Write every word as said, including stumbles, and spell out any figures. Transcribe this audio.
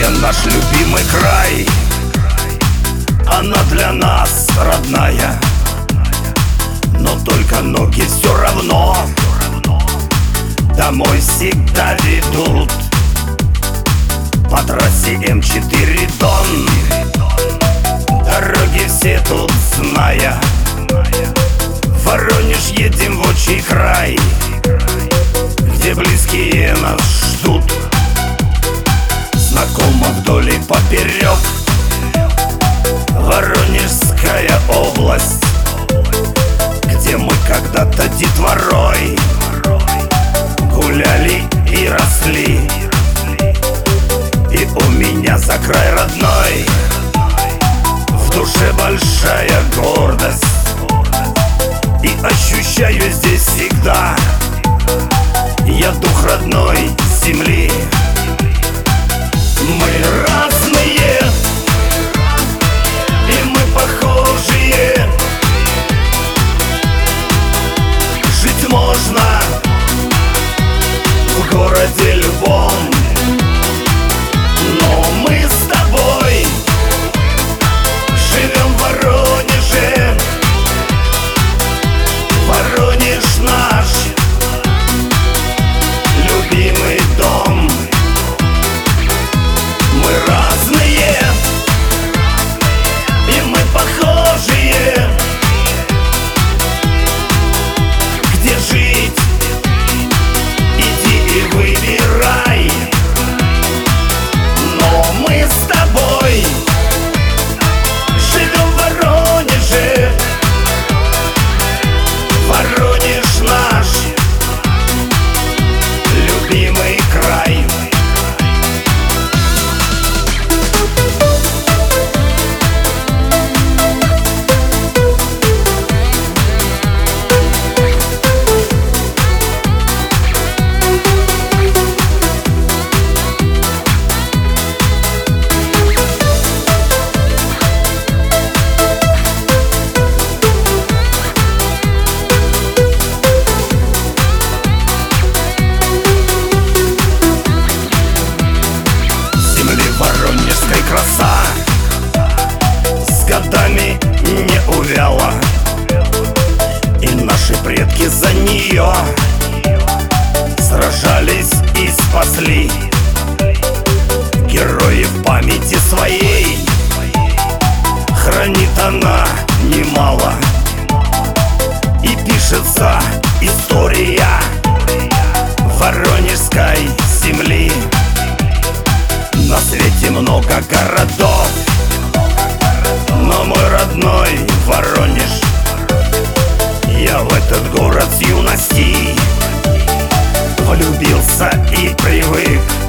Воронежская наш любимый край, она для нас родная. Но только ноги все равно домой всегда ведут. По трассе эм четыре Дон, дороги все тут зная. В Воронеж едем в отчий край, где близкие нас ждут. Знакомо вдоль и поперек Воронежская область, где мы когда-то детворой гуляли и росли. И у меня за край родной в душе большая гордость. И ощущаю здесь всегда я дух родной земли. Мы разные, и мы похожие. Жить можно в городе любом, но мы с тобой живем в Воронеже. Воронеж наш любимый дом. Мы разные, и мы похожие. Где жить? Иди и выбирай. Но мы с тобой живем в Воронеже. Воронеж наш любимый край. Краса с годами не увяла, и наши предки за нее сражались и спасли. Герои в памяти своей хранит она немало, и пишется история Воронежской земли. На свете много городов, но мой родной Воронеж. Я в этот город с юности влюбился и привык.